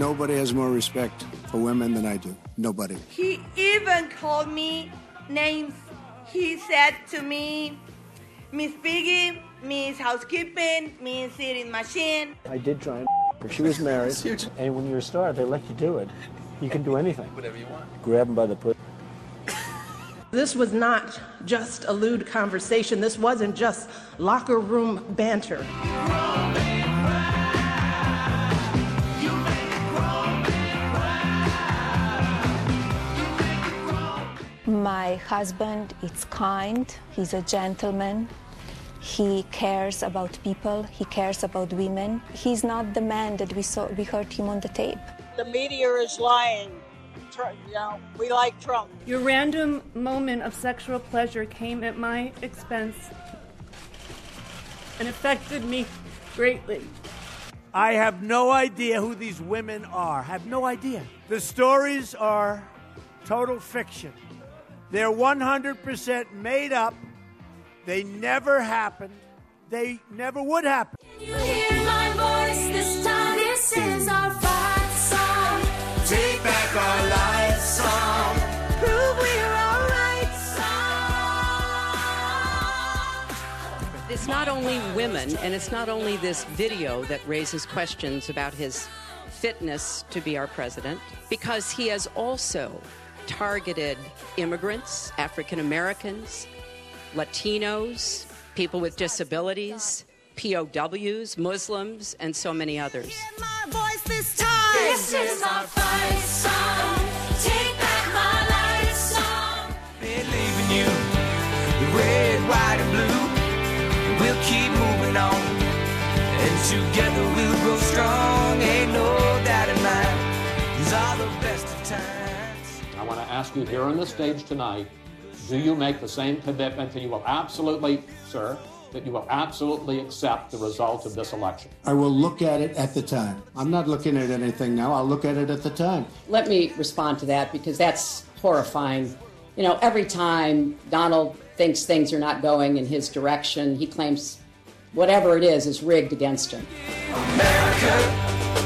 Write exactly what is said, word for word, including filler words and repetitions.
Nobody has more respect for women than I do. Nobody. He even called me names. He said to me, Miss Piggy, Miss Housekeeping, Miss Eating Machine. I did try and her. She was married. And when you're a star, they let you do it. You can do anything. Whatever you want. Grab them by the pussy. This was not just a lewd conversation. This wasn't just locker room banter. My husband is kind, he's a gentleman, he cares about people, he cares about women. He's not the man that we saw, we heard him on the tape. The media is lying. You know, we like Trump. Your random moment of sexual pleasure came at my expense and affected me greatly. I have no idea who these women are. Have no idea. The stories are total fiction. They're one hundred percent made up. They never happened. They never would happen. Can you hear my voice this time? This is our fight song. Take back our life song. Prove we're all right song. It's not only women, and it's not only this video that raises questions about his fitness to be our president, because he has also targeted immigrants, African Americans, Latinos, people with disabilities, P O Ws, Muslims, and so many others. My voice this time. This is our fight song. Take back my life song. They're leaving you the red, white, and blue. We'll keep moving on, and together we'll grow strong. Ain't no doubt in mind. These are the best of times. I want to ask you here on the stage tonight, do you make the same commitment that you will absolutely, sir, that you will absolutely accept the result of this election? I will look at it at the time. I'm not looking at anything now. I'll look at it at the time. Let me respond to that because that's horrifying. You know, every time Donald thinks things are not going in his direction, he claims whatever it is is rigged against him. America.